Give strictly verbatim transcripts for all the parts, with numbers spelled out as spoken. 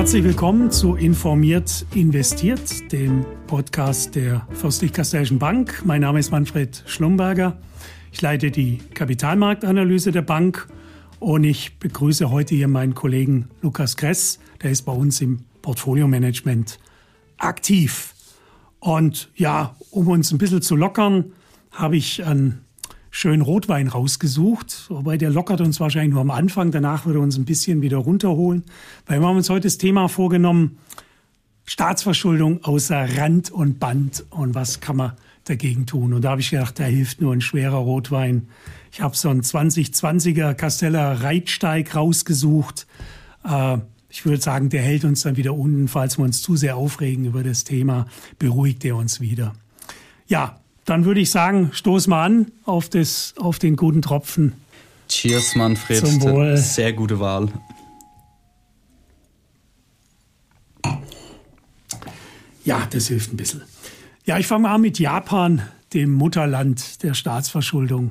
Herzlich willkommen zu Informiert investiert, dem Podcast der Fürstlich-Kastellischen Bank. Mein Name ist Manfred Schlumberger. Ich leite die Kapitalmarktanalyse der Bank und ich begrüße heute hier meinen Kollegen Lukas Kress. Der ist bei uns im Portfolio-Management aktiv. Und ja, um uns ein bisschen zu lockern, habe ich einen schönen Rotwein rausgesucht. Wobei der lockert uns wahrscheinlich nur am Anfang. Danach würde er uns ein bisschen wieder runterholen. Weil wir haben uns heute das Thema vorgenommen, Staatsverschuldung außer Rand und Band. Und was kann man dagegen tun? Und da habe ich gedacht, da hilft nur ein schwerer Rotwein. Ich habe so einen zwanzig zwanziger Casteller Reitsteig rausgesucht. Äh, ich würde sagen, der hält uns dann wieder unten. Falls wir uns zu sehr aufregen über das Thema, beruhigt er uns wieder. Ja, dann würde ich sagen, stoß mal an auf, das, auf den guten Tropfen. Cheers, Manfred. Zum Wohl. Sehr gute Wahl. Ja, das hilft ein bisschen. Ja, ich fange mal an mit Japan, dem Mutterland der Staatsverschuldung.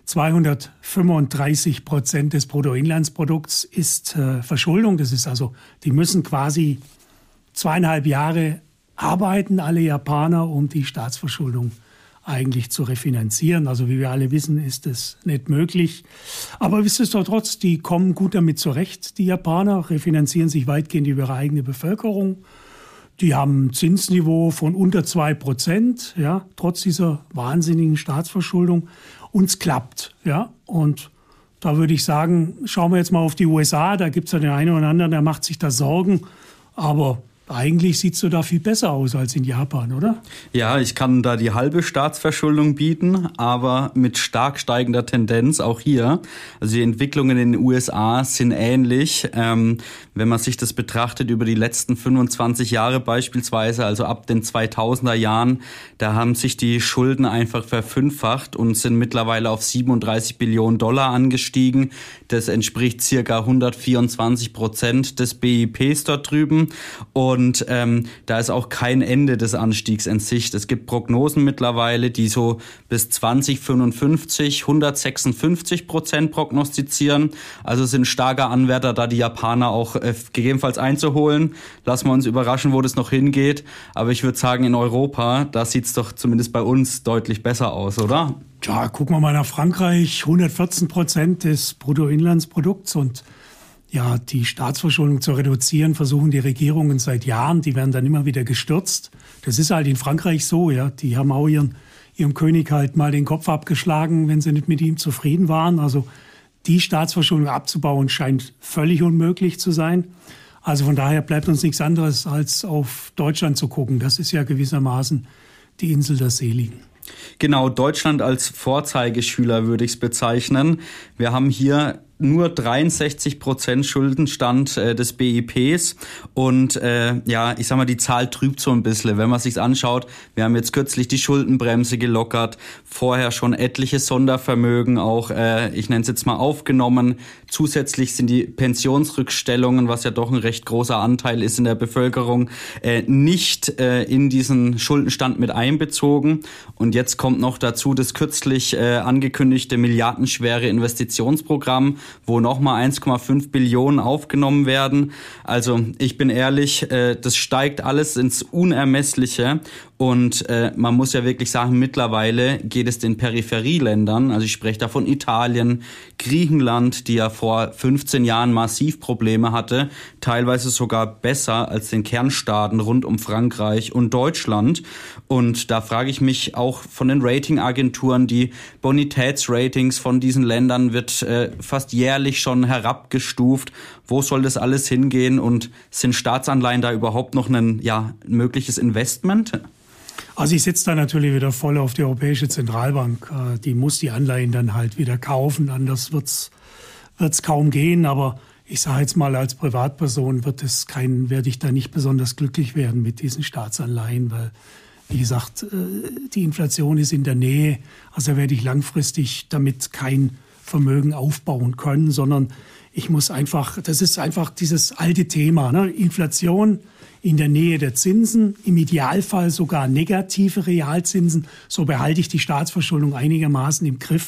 zweihundertfünfunddreißig Prozent des Bruttoinlandsprodukts ist äh, Verschuldung. Das ist also, die müssen quasi zweieinhalb Jahre arbeiten, alle Japaner, um die Staatsverschuldung eigentlich zu refinanzieren. Also wie wir alle wissen, ist das nicht möglich. Aber nichtsdestotrotz, die kommen gut damit zurecht, die Japaner, refinanzieren sich weitgehend über ihre eigene Bevölkerung. Die haben ein Zinsniveau von unter zwei Prozent, ja, trotz dieser wahnsinnigen Staatsverschuldung. Uns klappt, ja. Und da würde ich sagen, schauen wir jetzt mal auf die U S A. Da gibt es ja den einen oder anderen, der macht sich da Sorgen. Aber eigentlich sieht es so da viel besser aus als in Japan, oder? Ja, ich kann da die halbe Staatsverschuldung bieten, aber mit stark steigender Tendenz auch hier. Also die Entwicklungen in den U S A sind ähnlich. Ähm, wenn man sich das betrachtet über die letzten fünfundzwanzig Jahre beispielsweise, also ab den zweitausender Jahren, da haben sich die Schulden einfach verfünffacht und sind mittlerweile auf siebenunddreißig Billionen Dollar angestiegen. Das entspricht circa hundertvierundzwanzig Prozent des B I Ps dort drüben. Und Und ähm, da ist auch kein Ende des Anstiegs in Sicht. Es gibt Prognosen mittlerweile, die so bis zwanzig fünfundfünfzig hundertsechsundfünfzig Prozent prognostizieren. Also sind starker Anwärter, da die Japaner auch äh, gegebenenfalls einzuholen. Lassen wir uns überraschen, wo das noch hingeht. Aber ich würde sagen, in Europa, da sieht es doch zumindest bei uns deutlich besser aus, oder? Ja, gucken wir mal nach Frankreich. hundertvierzehn Prozent des Bruttoinlandsprodukts und ja, die Staatsverschuldung zu reduzieren, versuchen die Regierungen seit Jahren. Die werden dann immer wieder gestürzt. Das ist halt in Frankreich so, ja. Die haben auch ihren, ihrem König halt mal den Kopf abgeschlagen, wenn sie nicht mit ihm zufrieden waren. Also die Staatsverschuldung abzubauen scheint völlig unmöglich zu sein. Also von daher bleibt uns nichts anderes, als auf Deutschland zu gucken. Das ist ja gewissermaßen die Insel der Seligen. Genau, Deutschland als Vorzeigeschüler würde ich es bezeichnen. Wir haben hier nur dreiundsechzig Prozent Schuldenstand äh, des B I Ps und äh, ja, ich sag mal, die Zahl trübt so ein bisschen, wenn man sich's anschaut. Wir haben jetzt kürzlich die Schuldenbremse gelockert, vorher schon etliche Sondervermögen auch, äh, ich nenne es jetzt mal aufgenommen. Zusätzlich sind die Pensionsrückstellungen, was ja doch ein recht großer Anteil ist in der Bevölkerung, äh, nicht äh, in diesen Schuldenstand mit einbezogen. Und jetzt kommt noch dazu das kürzlich äh, angekündigte milliardenschwere Investitionsprogramm, wo nochmal eins Komma fünf Billionen aufgenommen werden. Also ich bin ehrlich, äh, das steigt alles ins Unermessliche. Und äh, man muss ja wirklich sagen, mittlerweile geht es den Peripherieländern, also ich spreche da von Italien, Griechenland, die ja vor fünfzehn Jahren massiv Probleme hatte, teilweise sogar besser als den Kernstaaten rund um Frankreich und Deutschland. Und da frage ich mich auch von den Ratingagenturen, die Bonitätsratings von diesen Ländern wird äh, fast jährlich schon herabgestuft. Wo soll das alles hingehen und sind Staatsanleihen da überhaupt noch ein ja, mögliches Investment? Also ich setze da natürlich wieder voll auf die Europäische Zentralbank. Die muss die Anleihen dann halt wieder kaufen, anders wird's wird's kaum gehen. Aber ich sage jetzt mal, als Privatperson wird es kein, werde ich da nicht besonders glücklich werden mit diesen Staatsanleihen, weil, wie gesagt, die Inflation ist in der Nähe. Also werde ich langfristig damit kein Vermögen aufbauen können, sondern ich muss einfach, das ist einfach dieses alte Thema, ne? Inflation in der Nähe der Zinsen, im Idealfall sogar negative Realzinsen. So behalte ich die Staatsverschuldung einigermaßen im Griff.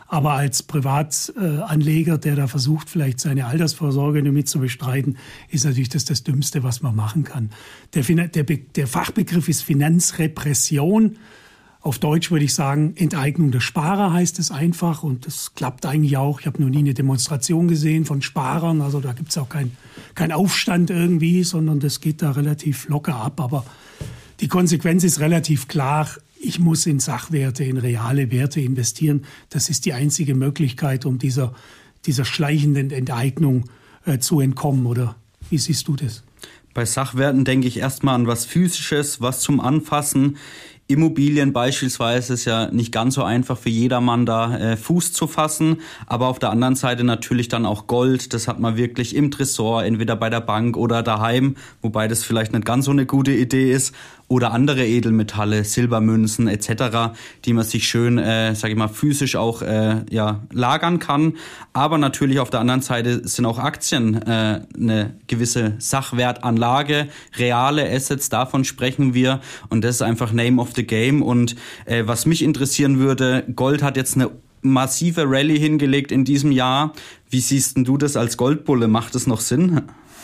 Aber als Privatanleger, der da versucht, vielleicht seine Altersvorsorge damit zu bestreiten, ist natürlich das das Dümmste, was man machen kann. Der, der, der Fachbegriff ist Finanzrepression. Auf Deutsch würde ich sagen, Enteignung der Sparer heißt es einfach. Und das klappt eigentlich auch. Ich habe noch nie eine Demonstration gesehen von Sparern. Also da gibt es auch keinen kein Aufstand irgendwie, sondern das geht da relativ locker ab. Aber die Konsequenz ist relativ klar. Ich muss in Sachwerte, in reale Werte investieren. Das ist die einzige Möglichkeit, um dieser, dieser schleichenden Enteignung äh, zu entkommen. Oder wie siehst du das? Bei Sachwerten denke ich erstmal an was Physisches, was zum Anfassen. Immobilien beispielsweise ist ja nicht ganz so einfach für jedermann da äh, Fuß zu fassen, aber auf der anderen Seite natürlich dann auch Gold, das hat man wirklich im Tresor, entweder bei der Bank oder daheim, wobei das vielleicht nicht ganz so eine gute Idee ist, oder andere Edelmetalle, Silbermünzen et cetera, die man sich schön, äh, sage ich mal, physisch auch äh, ja lagern kann. Aber natürlich auf der anderen Seite sind auch Aktien äh, eine gewisse Sachwertanlage, reale Assets, davon sprechen wir und das ist einfach Name of the Game. Und äh, was mich interessieren würde, Gold hat jetzt eine massive Rallye hingelegt in diesem Jahr. Wie siehst denn du das als Goldbulle? Macht es noch Sinn?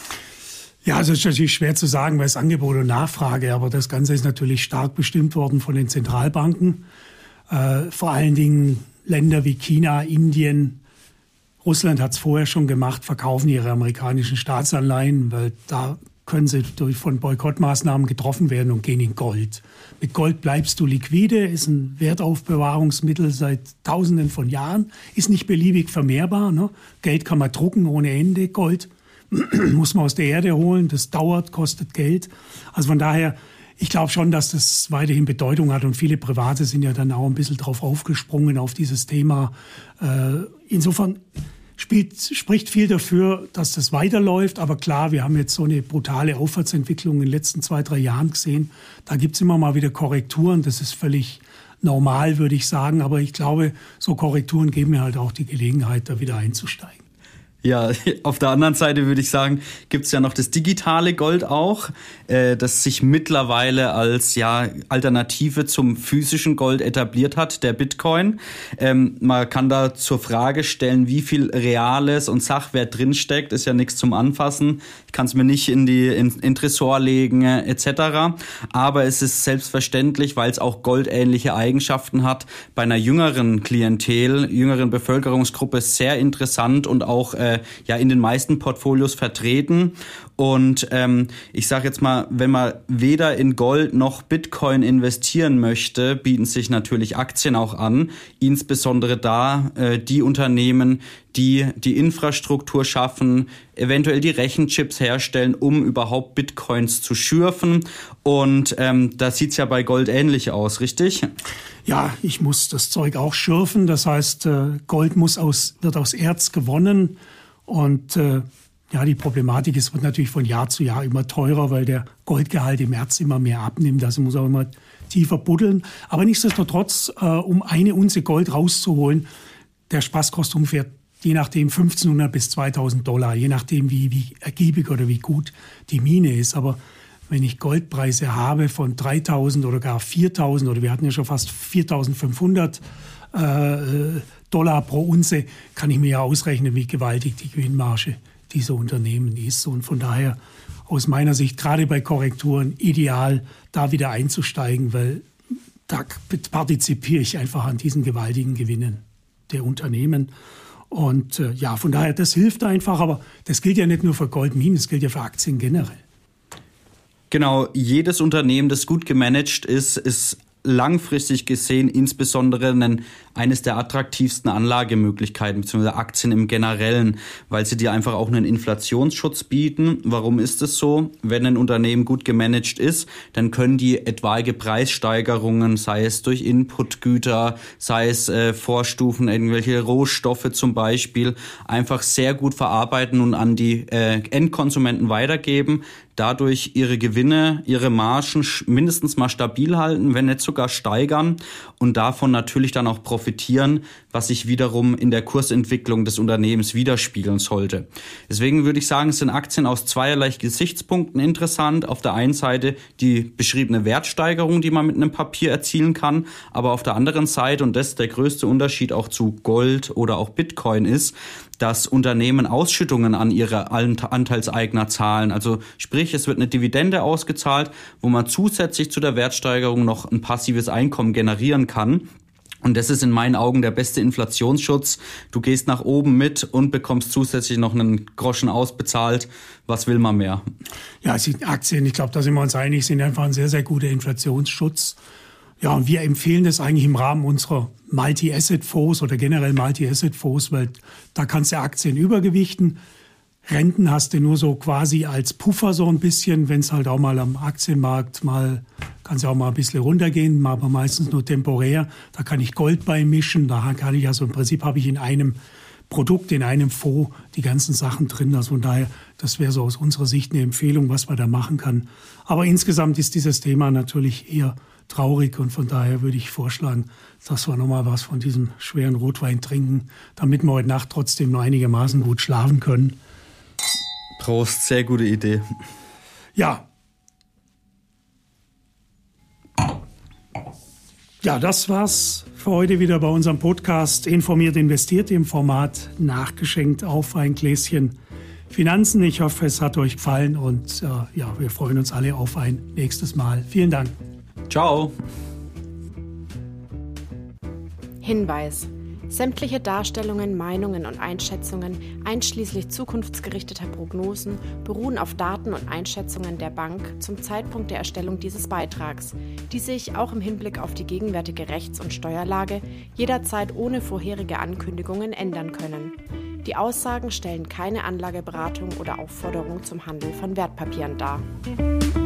Ja, also es ist natürlich schwer zu sagen, weil es Angebot und Nachfrage, aber das Ganze ist natürlich stark bestimmt worden von den Zentralbanken. Äh, vor allen Dingen Länder wie China, Indien, Russland hat es vorher schon gemacht, verkaufen ihre amerikanischen Staatsanleihen, weil da können sie durch von Boykottmaßnahmen getroffen werden und gehen in Gold. Mit Gold bleibst du liquide, ist ein Wertaufbewahrungsmittel seit Tausenden von Jahren, ist nicht beliebig vermehrbar. Ne? Geld kann man drucken ohne Ende, Gold muss man aus der Erde holen, das dauert, kostet Geld. Also von daher, ich glaube schon, dass das weiterhin Bedeutung hat und viele Private sind ja dann auch ein bisschen drauf aufgesprungen auf dieses Thema. Äh, insofern spielt, spricht viel dafür, dass das weiterläuft, aber klar, wir haben jetzt so eine brutale Aufwärtsentwicklung in den letzten zwei, drei Jahren gesehen. Da gibt es immer mal wieder Korrekturen, das ist völlig normal, würde ich sagen, aber ich glaube, so Korrekturen geben mir halt auch die Gelegenheit, da wieder einzusteigen. Ja, auf der anderen Seite würde ich sagen, gibt's ja noch das digitale Gold auch, äh, das sich mittlerweile als ja Alternative zum physischen Gold etabliert hat, der Bitcoin. Ähm, man kann da zur Frage stellen, wie viel Reales und Sachwert drinsteckt, ist ja nichts zum Anfassen. Ich kann es mir nicht in die in, in Tresor legen äh, et cetera. Aber es ist selbstverständlich, weil es auch goldähnliche Eigenschaften hat, bei einer jüngeren Klientel, jüngeren Bevölkerungsgruppe sehr interessant und auch äh, ja in den meisten Portfolios vertreten. Und ähm, ich sage jetzt mal, wenn man weder in Gold noch Bitcoin investieren möchte, bieten sich natürlich Aktien auch an. Insbesondere da äh, die Unternehmen, die die Infrastruktur schaffen, eventuell die Rechenchips herstellen, um überhaupt Bitcoins zu schürfen. Und ähm, da sieht's ja bei Gold ähnlich aus, richtig? Ja, ich muss das Zeug auch schürfen. Das heißt, Gold muss aus, wird aus Erz gewonnen. Und äh, ja, die Problematik ist, wird natürlich von Jahr zu Jahr immer teurer, weil der Goldgehalt im Erz immer mehr abnimmt. Also muss auch immer tiefer buddeln. Aber nichtsdestotrotz, äh, um eine Unze Gold rauszuholen, der Spaß kostet ungefähr, je nachdem, fünfzehnhundert bis zweitausend Dollar, je nachdem, wie, wie ergiebig oder wie gut die Mine ist. Aber wenn ich Goldpreise habe von dreitausend oder gar viertausend, oder wir hatten ja schon fast viertausendfünfhundert äh, Dollar pro Unze, kann ich mir ja ausrechnen, wie gewaltig die Gewinnmarge dieser Unternehmen ist. Und von daher aus meiner Sicht gerade bei Korrekturen ideal, da wieder einzusteigen, weil da partizipiere ich einfach an diesen gewaltigen Gewinnen der Unternehmen. Und äh, ja, von daher, das hilft einfach, aber das gilt ja nicht nur für Goldminen, das gilt ja für Aktien generell. Genau, jedes Unternehmen, das gut gemanagt ist, ist langfristig gesehen insbesondere ein, eines der attraktivsten Anlagemöglichkeiten, beziehungsweise Aktien im Generellen, weil sie dir einfach auch einen Inflationsschutz bieten. Warum ist es so? Wenn ein Unternehmen gut gemanagt ist, dann können die etwaige Preissteigerungen, sei es durch Inputgüter, sei es äh, Vorstufen, irgendwelche Rohstoffe zum Beispiel, einfach sehr gut verarbeiten und an die äh, Endkonsumenten weitergeben, dadurch ihre Gewinne, ihre Margen mindestens mal stabil halten, wenn nicht sogar sogar steigern und davon natürlich dann auch profitieren, was sich wiederum in der Kursentwicklung des Unternehmens widerspiegeln sollte. Deswegen würde ich sagen, es sind Aktien aus zweierlei Gesichtspunkten interessant. Auf der einen Seite die beschriebene Wertsteigerung, die man mit einem Papier erzielen kann, aber auf der anderen Seite, und das ist der größte Unterschied auch zu Gold oder auch Bitcoin ist, dass Unternehmen Ausschüttungen an ihre Anteilseigner zahlen. Also sprich, es wird eine Dividende ausgezahlt, wo man zusätzlich zu der Wertsteigerung noch ein passives Einkommen generieren kann. Und das ist in meinen Augen der beste Inflationsschutz. Du gehst nach oben mit und bekommst zusätzlich noch einen Groschen ausbezahlt. Was will man mehr? Ja, die Aktien, ich glaube, da sind wir uns einig, sind einfach ein sehr, sehr guter Inflationsschutz. Ja, und wir empfehlen das eigentlich im Rahmen unserer Multi-Asset-Fonds oder generell Multi-Asset-Fonds, weil da kannst du Aktien übergewichten. Renten hast du nur so quasi als Puffer so ein bisschen, wenn es halt auch mal am Aktienmarkt mal, kann es auch mal ein bisschen runtergehen, aber meistens nur temporär. Da kann ich Gold beimischen, da kann ich also im Prinzip habe ich in einem Produkt, in einem Fonds die ganzen Sachen drin. Also von daher, das wäre so aus unserer Sicht eine Empfehlung, was man da machen kann. Aber insgesamt ist dieses Thema natürlich eher traurig und von daher würde ich vorschlagen, dass wir nochmal was von diesem schweren Rotwein trinken, damit wir heute Nacht trotzdem noch einigermaßen gut schlafen können. Prost, sehr gute Idee. Ja. Ja, das war's für heute wieder bei unserem Podcast Informiert investiert im Format Nachgeschenkt auf ein Gläschen Finanzen. Ich hoffe, es hat euch gefallen und äh, ja, wir freuen uns alle auf ein nächstes Mal. Vielen Dank. Ciao. Hinweis: Sämtliche Darstellungen, Meinungen und Einschätzungen, einschließlich zukunftsgerichteter Prognosen, beruhen auf Daten und Einschätzungen der Bank zum Zeitpunkt der Erstellung dieses Beitrags, die sich auch im Hinblick auf die gegenwärtige Rechts- und Steuerlage jederzeit ohne vorherige Ankündigungen ändern können. Die Aussagen stellen keine Anlageberatung oder Aufforderung zum Handel von Wertpapieren dar.